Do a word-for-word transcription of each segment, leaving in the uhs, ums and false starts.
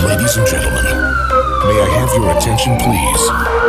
Ladies and gentlemen, may I have your attention please?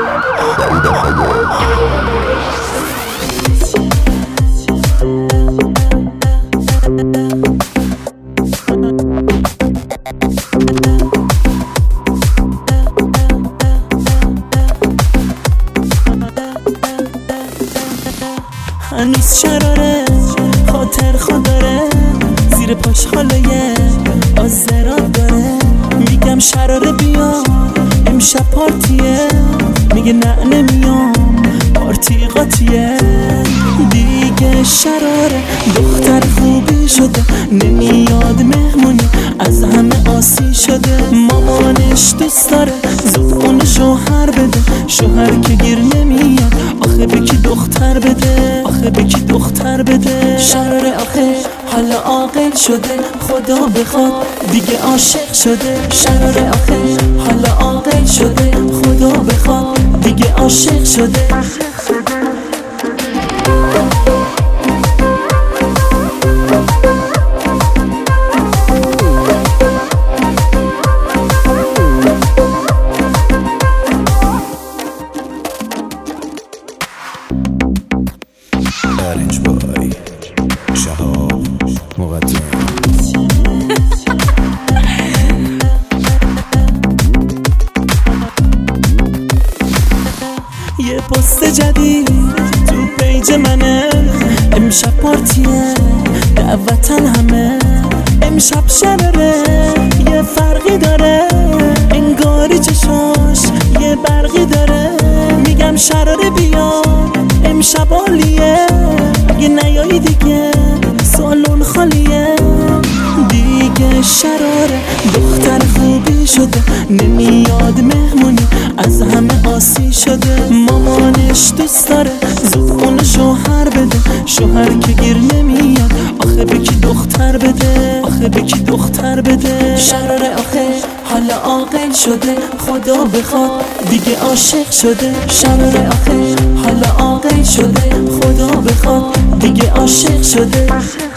هنوز شراره خاطر خداره زیر پاش حاله آزراد داره. میگم شراره بیا امشب پارتیه، میگه نه نمیام پارتی قاطیه. دیگه شراره دختر خوبی شده، نمیاد مهمونی از همه آسی شده. مامانش دوست داره زود اون شوهر بده، شوهر که گیر نمیاد آخه به کی دختر بده، آخه به کی دختر بده. شراره آخه حالا عاقل شده، خدا بخواد دیگه عاشق شده. شراره آخه حالا عاقل شده، خدا بخواد دیگه عاشق شده. Orange boy شهاب مقدم. یه پست جدید تو پیج منه، امشب پارتیه دعوتن همه. امشب شراره یه فرقی داره، انگاری چشاش یه برقی داره. میگم شراره بیا امشب عالیه، اگه نیایی دیگه سالن خالیه. دیگه شراره دختر خوبی شده، نمیاد مهمونی از همه آسی شده. مامانش دوست داره زود اون شوهر بده، شوهر که گیر نمیاد آخه به کی دختر بده، آخه به کی دختر بده. شراره آخه حالا عاقل شده، خدا بخواد دیگه عاشق شده. شراره آخه حالا عاقل شده، خدا بخواد دیگه عاشق شده.